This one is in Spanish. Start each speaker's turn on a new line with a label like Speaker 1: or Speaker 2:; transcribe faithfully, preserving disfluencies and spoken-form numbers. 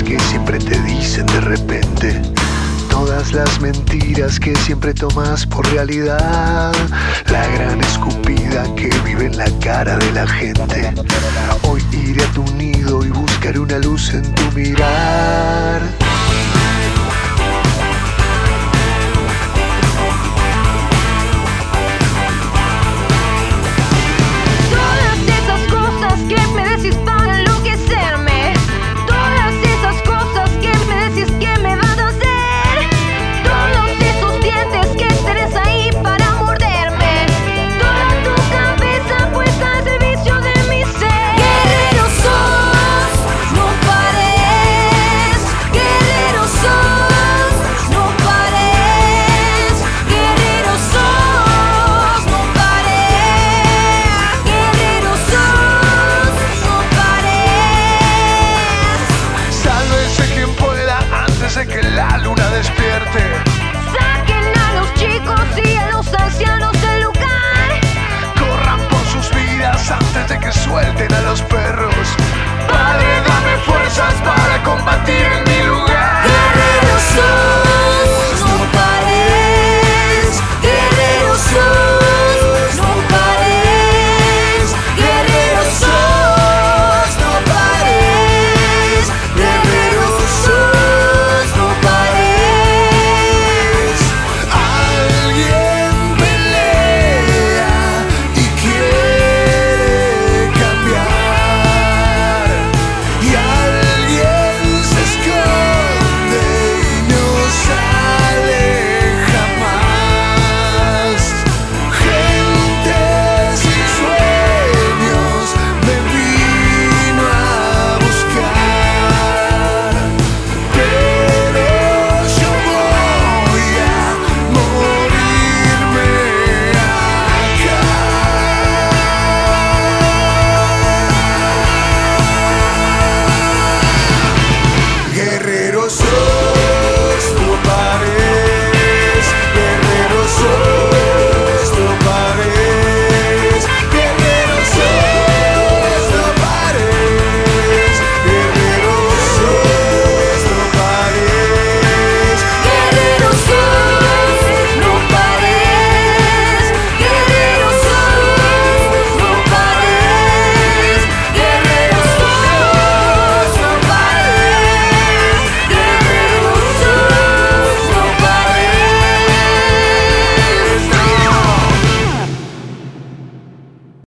Speaker 1: que siempre te dicen de repente, todas las mentiras que siempre tomas por realidad, la gran escupida que vive en la cara de la gente. Hoy iré a tu nido y buscaré una luz en tu mirar.